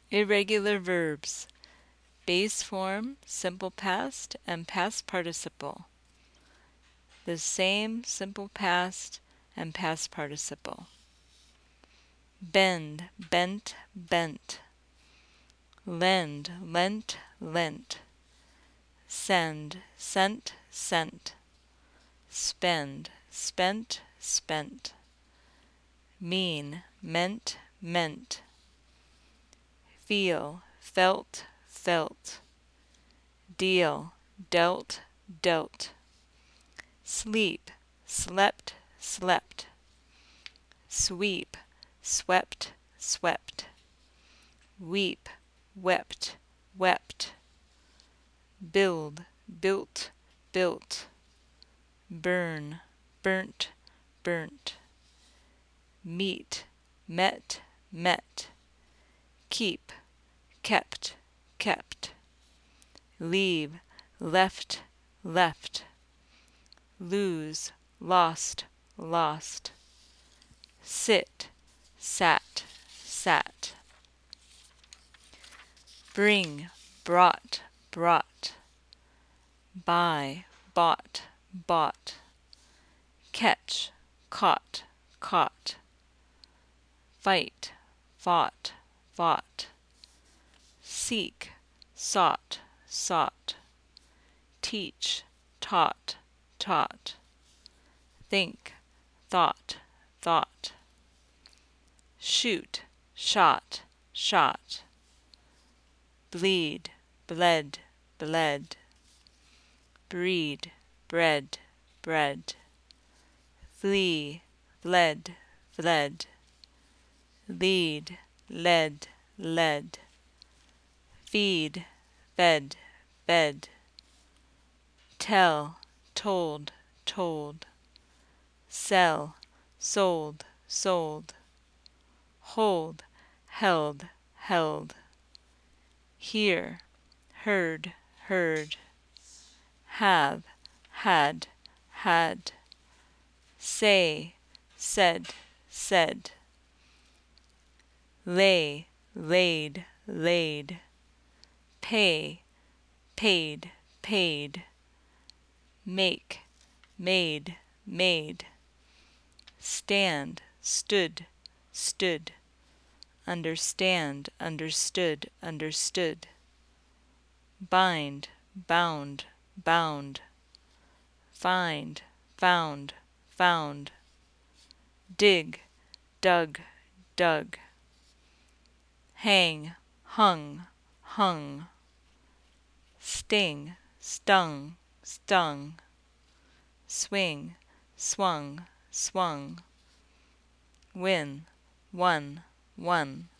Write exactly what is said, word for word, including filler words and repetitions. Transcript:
Irregular verbs. Base form, simple past, and past participle. The same simple past and past participle. Bend, bent, bent. Lend, lent, lent. Send, sent, sent. Spend, spent, spent. Mean, meant, meant. Feel, felt, felt. Deal, dealt, dealt. Sleep, slept, slept. Sweep, swept, swept. Weep, wept, wept. Build, built, built. Burn, burnt, burnt. Meet, met, met. Keep, kept, kept. Leave, left, left. Lose, lost, lost. Sit, sat, sat. Bring, brought, brought. Buy, bought, bought. Catch, caught, caught. Fight, fought, fought. Seek, sought, sought. Teach, taught, taught. Think, thought, thought. Shoot, shot, shot. Bleed, bled, bled. Breed, bred, bred. Flee, fled, fled. Lead, led, led. Feed, fed, fed. Tell, told, told. Sell, sold, sold. Hold, held, held. Hear, heard, heard. Have, had, had. Say, said, said. Lay, laid, laid. Pay, paid, paid. Make, made, made. Stand, stood, stood. Understand, understood, understood. Bind, bound, bound. Find, found, found. Dig, dug, dug. Hang, hung, hung. Sting, stung, stung. Swing, swung, swung. Win, won, won.